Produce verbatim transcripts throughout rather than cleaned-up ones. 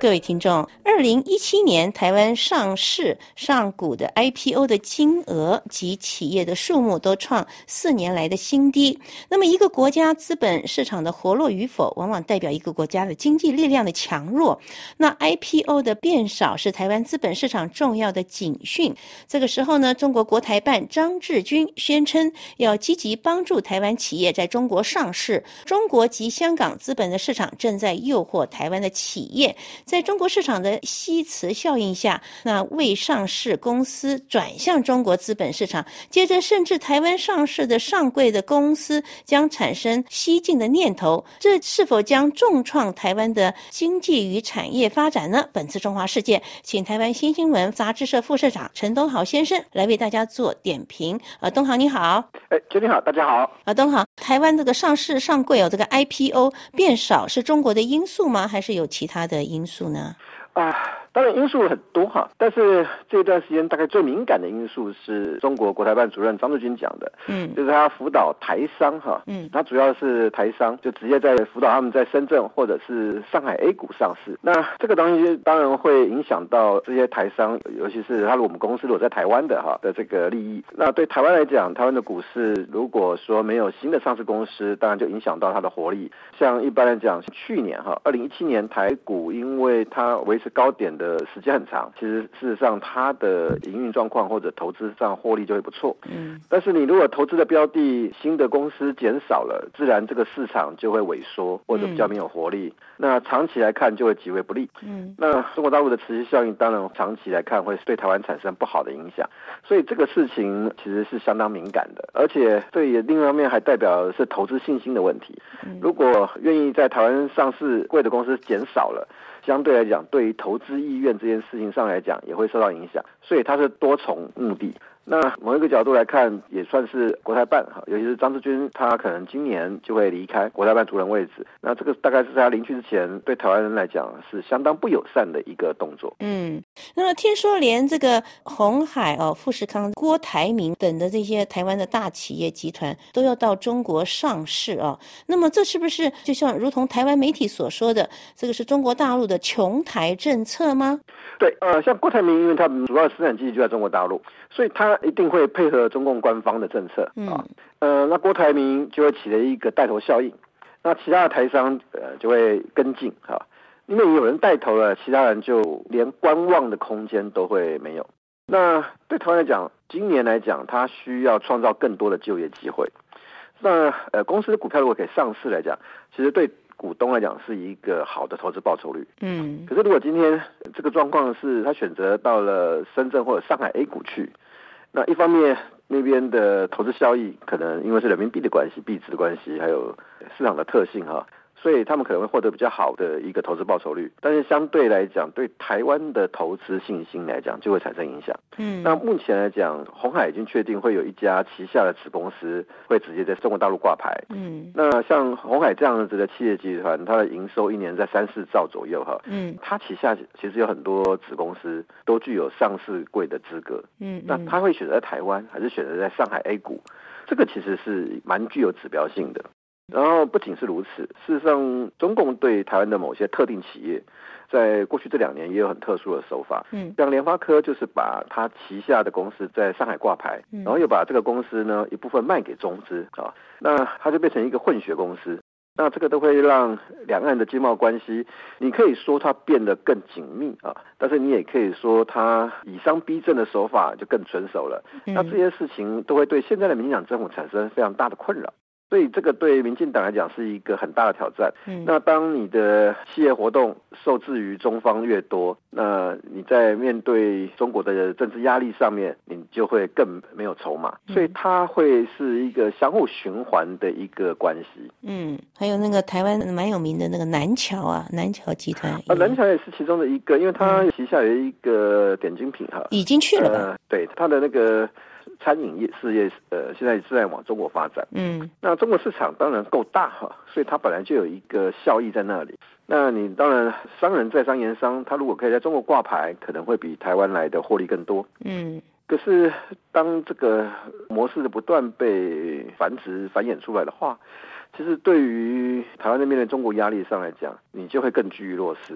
各位听众，二零一七年台湾上市上股的 I P O 的金额及企业的数目都创四年来的新低。那么一个国家资本市场的活络与否，往往代表一个国家的经济力量的强弱。那 I P O 的变少是台湾资本市场重要的警讯。这个时候呢，中国国台办张志军宣称要积极帮助台湾企业在中国上市。中国及香港资本的市场正在诱惑台湾的企业，在中国市场的吸磁效应下，那未上市公司转向中国资本市场，接着甚至台湾上市的上柜的公司将产生西进的念头，这是否将重创台湾的经济与产业发展呢？本次中华世界，请台湾新新闻杂志社副社长陈东豪先生来为大家做点评。呃，东豪你好。 哎，娟你好，大家好。 啊，东豪，台湾这个上市上柜有这个 I P O 变少，是中国的因素吗？还是有其他的因素呢？ 啊，当然因素很多哈，但是这段时间大概最敏感的因素是中国国台办主任张志军讲的，嗯，就是他辅导台商哈，嗯，他主要是台商，就直接在辅导他们在深圳或者是上海 A 股上市。那这个东西当然会影响到这些台商，尤其是他我们公司如果在台湾的哈的这个利益。那对台湾来讲，台湾的股市如果说没有新的上市公司，当然就影响到它的活力。像一般来讲，去年哈，二零一七年台股因为它维持高点的时间很长，其实事实上它的营运状况或者投资上获利就会不错。嗯，但是你如果投资的标的新的公司减少了，自然这个市场就会萎缩或者比较没有活力。嗯，那长期来看就会极为不利。嗯，那中国大陆的持续效应当然长期来看会对台湾产生不好的影响，所以这个事情其实是相当敏感的，而且这也另一方面还代表的是投资信心的问题。嗯，如果愿意在台湾上市贵的公司减少了，相对来讲对于投资意愿这件事情上来讲也会受到影响，所以它是多重目的。那某一个角度来看，也算是国台办哈，尤其是张志军，他可能今年就会离开国台办主任位置。那这个大概是在他离去之前，对台湾人来讲是相当不友善的一个动作。 嗯，那么听说连这个鸿海哦、富士康、郭台铭等的这些台湾的大企业集团都要到中国上市哦。那么这是不是就像如同台湾媒体所说的，这个是中国大陆的穷台政策吗？ 对，呃，像郭台铭，因为他们主要的生产基地就在中国大陆，所以他一定会配合中共官方的政策。嗯，啊，呃，那郭台铭就会起了一个带头效应，那其他的台商呃就会跟进哈，因为有人带头了，其他人就连观望的空间都会没有。那对台湾来讲，今年来讲，他需要创造更多的就业机会。那呃，公司的股票如果可以上市来讲，其实对股东来讲是一个好的投资报酬率。嗯，可是如果今天这个状况是他选择到了深圳或者上海 A 股去，那一方面那边的投资效益可能因为是人民币的关系、币值的关系，还有市场的特性哈，所以他们可能会获得比较好的一个投资报酬率，但是相对来讲，对台湾的投资信心来讲就会产生影响。嗯，那目前来讲，鸿海已经确定会有一家旗下的子公司会直接在中国大陆挂牌。嗯，那像鸿海这样子的企业集团，它的营收一年在三四兆左右哈。嗯，它旗下其实有很多子公司都具有上市柜的资格。嗯，那它会选择在台湾还是选择在上海 A 股？这个其实是蛮具有指标性的。然后不仅是如此，事实上中共对台湾的某些特定企业在过去这两年也有很特殊的手法。嗯，像联发科就是把它旗下的公司在上海挂牌，嗯，然后又把这个公司呢一部分卖给中资啊，那它就变成一个混血公司。那这个都会让两岸的经贸关系，你可以说它变得更紧密啊，但是你也可以说它以商逼政的手法就更纯熟了。嗯，那这些事情都会对现在的民进党政府产生非常大的困扰。所以这个对民进党来讲是一个很大的挑战。嗯，那当你的企业活动受制于中方越多，那你在面对中国的政治压力上面，你就会更没有筹码。所以它会是一个相互循环的一个关系。 嗯，还有那个台湾蛮有名的那个南侨啊，南侨集团啊， 南侨也是其中的一个，因为它旗下有一个点睛品哈， 已经去了吧？ 呃、对，它的那个餐饮业事业，呃，现在是在往中国发展。嗯，那中国市场当然够大哈，所以它本来就有一个效益在那里。那你当然商人在商言商，他如果可以在中国挂牌，可能会比台湾来的获利更多。嗯，可是当这个模式的不断被繁殖繁衍出来的话，其实对于台湾那边的中国压力上来讲，你就会更居于弱势。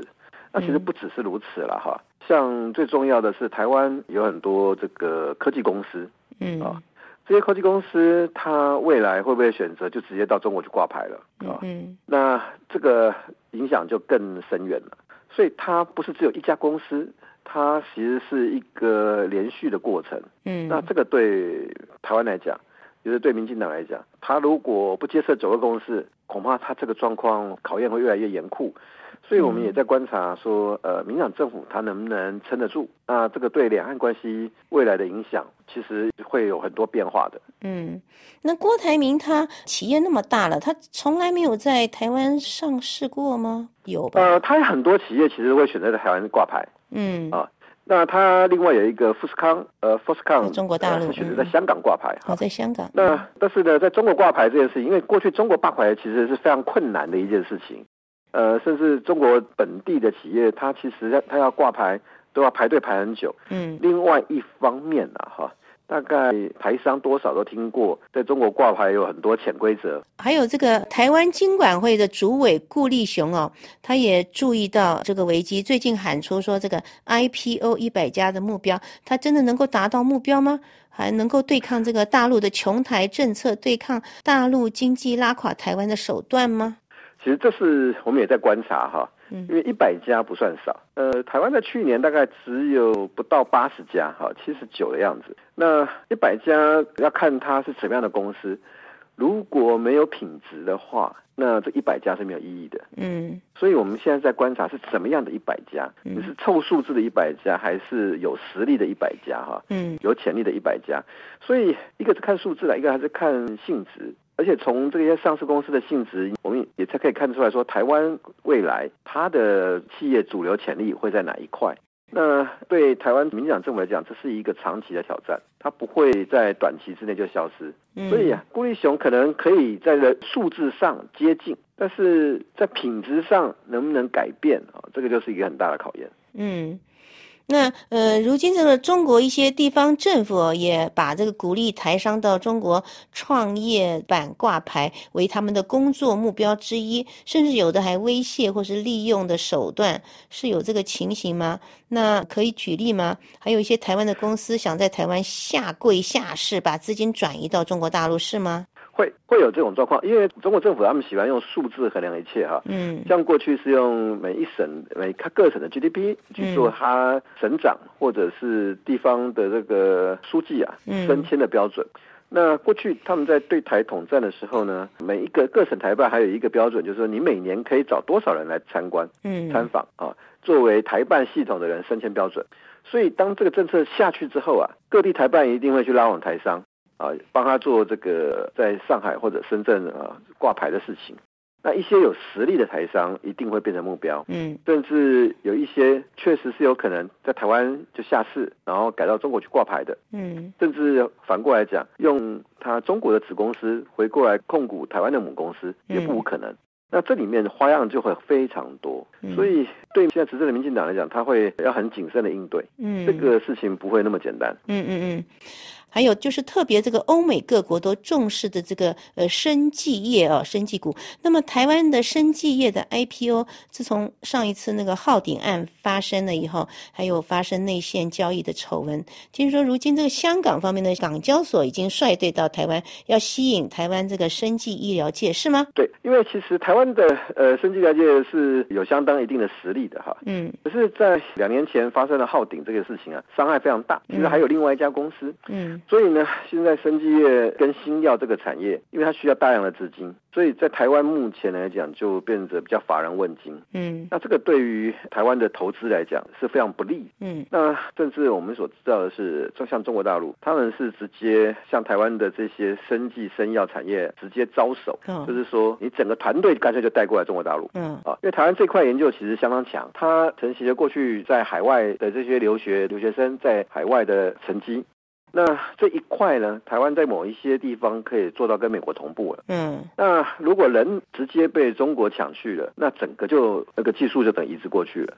那其实不只是如此了哈，像最重要的是台湾有很多这个科技公司，嗯啊，这些科技公司它未来会不会选择就直接到中国去挂牌了啊？嗯，那这个影响就更深远了。所以它不是只有一家公司，它其实是一个连续的过程。嗯，那这个对台湾来讲，也就是对民进党来讲，他如果不接受九二共识，恐怕他这个状况考验会越来越严酷。所以我们也在观察说，呃，民进党政府他能不能撑得住？那这个对两岸关系未来的影响，其实会有很多变化的。 嗯，那郭台铭他企业那么大了，他从来没有在台湾上市过吗？有吧？ 呃，他很多企业其实会选择在台湾挂牌。嗯啊。那他另外有一个富士康，呃 ，Foxconn 中国大陆， 他选择在香港挂牌。 好、嗯，在香港。 那但是呢，在中国挂牌这件事情，因为过去中国挂牌其实是非常困难的一件事情，呃，甚至中国本地的企业，它其实它要挂牌都要排队排很久。嗯。另外一方面啊，哈。大概台商多少都听过，在中国挂牌有很多潜规则。 还有这个台湾金管会的主委顾立雄哦，他也注意到这个危机，最近喊出说这个 I P O 一百家的目标，他真的能够达到目标吗？还能够对抗这个大陆的穷台政策，对抗大陆经济拉垮台湾的手段吗？ 其实这是我们也在观察哈。因为一百家不算少，呃，台湾在去年大概只有不到八十家，哈，七十九的样子。那一百家要看它是什么样的公司，如果没有品质的话，那这一百家是没有意义的。嗯，所以我们现在在观察是什么样的一百家，嗯、是凑数字的一百家，还是有实力的一百家，哈，嗯，有潜力的一百家。所以一个是看数字了，一个还是看性质。而且从这些上市公司的性质，我们也才可以看出来说，台湾未来它的企业主流潜力会在哪一块。那对台湾民进党政府来讲，这是一个长期的挑战，它不会在短期之内就消失。嗯、所以啊，顾立雄可能可以在数字上接近，但是在品质上能不能改变啊？这个就是一个很大的考验。 嗯。那呃，如今这个中国一些地方政府也把这个鼓励台商到中国创业板挂牌为他们的工作目标之一，甚至有的还威胁或是利用的手段，是有这个情形吗？那可以举例吗？还有一些台湾的公司想在台湾下柜下市，把资金转移到中国大陆，是吗？ 会会有这种状况，因为中国政府他们喜欢用数字衡量一切哈。嗯，像过去是用每一省每各省的 G D P 去做它省长或者是地方的这个书记啊升迁的标准。嗯、那过去他们在对台统战的时候呢，每一个各省台办还有一个标准，就是说你每年可以找多少人来参观、嗯、参访啊，作为台办系统的人升迁标准。所以当这个政策下去之后啊，各地台办一定会去拉拢台商。啊，帮他做这个在上海或者深圳啊挂牌的事情。那一些有实力的台商一定会变成目标，嗯，甚至有一些确实是有可能在台湾就下市，然后改到中国去挂牌的，嗯，甚至反过来讲，用他中国的子公司回过来控股台湾的母公司也不无可能。嗯、那这里面花样就会非常多，嗯、所以对现在执政的民进党来讲，他会要很谨慎的应对，嗯，这个事情不会那么简单， 嗯嗯嗯。还有就是特别这个欧美各国都重视的这个呃生技业啊，生技股。那么台湾的生技业的 I P O， 自从上一次那个浩鼎案发生了以后，还有发生内线交易的丑闻，听说如今这个香港方面的港交所已经率队到台湾，要吸引台湾这个生技医疗界，是吗？ 对，因为其实台湾的呃生技医疗界是有相当一定的实力的哈，嗯，可是在两年前发生了浩鼎这个事情啊，伤害非常大。其实还有另外一家公司，嗯。所以呢，现在生技业跟新药这个产业，因为它需要大量的资金，所以在台湾目前来讲就变得比较乏人问津。嗯，那这个对于台湾的投资来讲是非常不利。嗯，那甚至我们所知道的是，就像中国大陆，他们是直接向台湾的这些生技生药产业直接招手，哦、就是说你整个团队干脆就带过来中国大陆。嗯，啊，因为台湾这块研究其实相当强，它承袭了过去在海外的这些留学留学生在海外的成绩。那这一块呢，台湾在某一些地方可以做到跟美国同步了。嗯，那如果人直接被中国抢去了，那整个就那个技术就等移植过去了。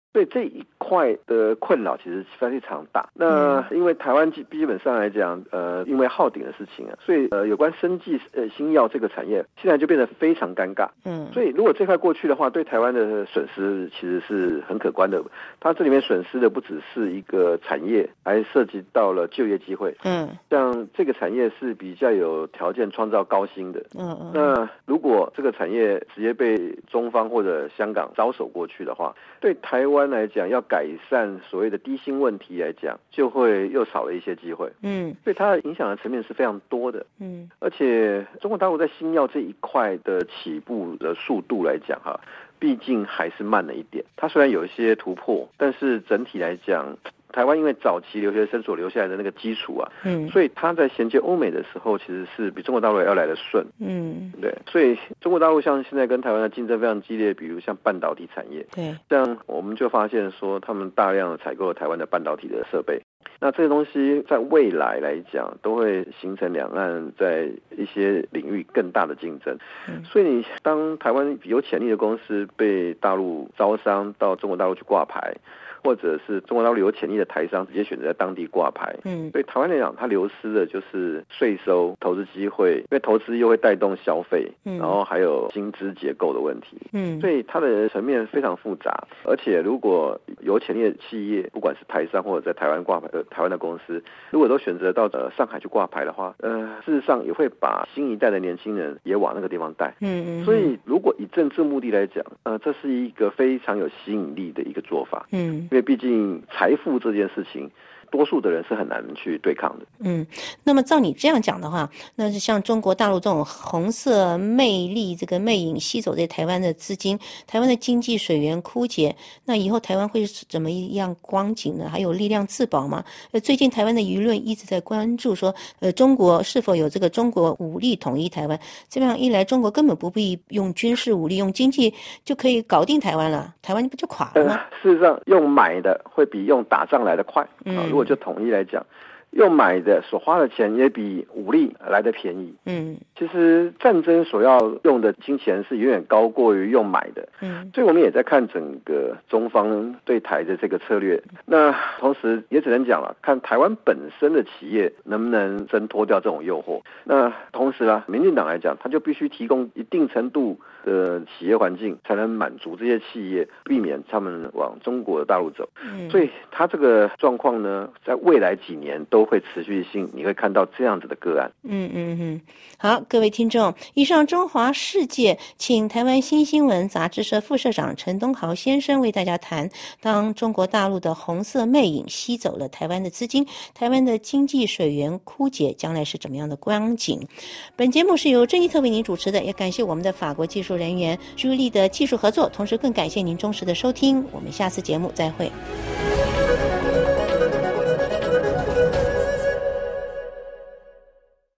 所以这一块的困扰其实非常大。那因为台湾基基本上来讲，呃，因为耗顶的事情啊，所以呃，有关生技呃新药这个产业，现在就变得非常尴尬。嗯，所以如果这块过去的话，对台湾的损失其实是很可观的。它这里面损失的不只是一个产业，还涉及到了就业机会。嗯，像这个产业是比较有条件创造高薪的。嗯嗯。那如果这个产业直接被中方或者香港招手过去的话，对台湾来讲，要改善所谓的低薪问题来讲，就会又少了一些机会。嗯，所以它影响的层面是非常多的。嗯，而且中国大陆在新药这一块的起步的速度来讲，哈，毕竟还是慢了一点。它虽然有一些突破，但是整体来讲，台湾因为早期留学生所留下来的那个基础啊，嗯，所以它在衔接欧美的时候，其实是比中国大陆要来的顺。嗯，对，所以中国大陆像现在跟台湾的竞争非常激烈，比如像半导体产业，对，像我们就发现说，他们大量采购了台湾的半导体的设备。那这些东西在未来来讲，都会形成两岸在一些领域更大的竞争。嗯，所以你当台湾有潜力的公司被大陆招商到中国大陆去挂牌，或者是中国大陆有潜力的台商直接选择在当地挂牌，嗯，对台湾来讲，它流失的就是税收、投资机会，因为投资又会带动消费，嗯，然后还有薪资结构的问题，嗯，所以它的层面非常复杂。而且如果有潜力的企业，不管是台商或者在台湾挂牌的台湾的公司，如果都选择到呃上海去挂牌的话，呃，事实上也会把新一代的年轻人也往那个地方带，嗯嗯。所以如果以政治目的来讲，呃，这是一个非常有吸引力的一个做法，嗯。因为毕竟财富这件事情，多数的人是很难去对抗的。 嗯，那么照你这样讲的话，那是像中国大陆这种红色魅力这个魅影吸走在台湾的资金，台湾的经济水源枯竭，那以后台湾会是怎么样光景呢？还有力量自保吗？呃，最近台湾的舆论一直在关注说，呃，中国是否有这个中国武力统一台湾？这样一来，中国根本不必用军事武力，用经济就可以搞定台湾了，台湾不就垮了吗？ 呃、事实上，用买的会比用打仗来得快。嗯，啊、如果就统一来讲，用买的所花的钱也比武力来得便宜。嗯，其实战争所要用的金钱是远远高过于用买的。嗯，所以我们也在看整个中方对台的这个策略。那同时也只能讲了，看台湾本身的企业能不能挣脱掉这种诱惑。那同时啊，民进党来讲，他就必须提供一定程度的企业环境，才能满足这些企业，避免他们往中国大陆走。嗯，所以他这个状况呢，在未来几年都会持续性，你会看到这样子的个案。 嗯嗯嗯，好，各位听众，以上中华世界请台湾新新闻杂志社副社长陈东豪先生为大家谈，当中国大陆的红色魅影吸走了台湾的资金，台湾的经济水源枯竭，将来是怎么样的光景？本节目是由郑一特为您主持的，也感谢我们的法国技术人员朱莉的技术合作，同时更感谢您忠实的收听，我们下次节目再会。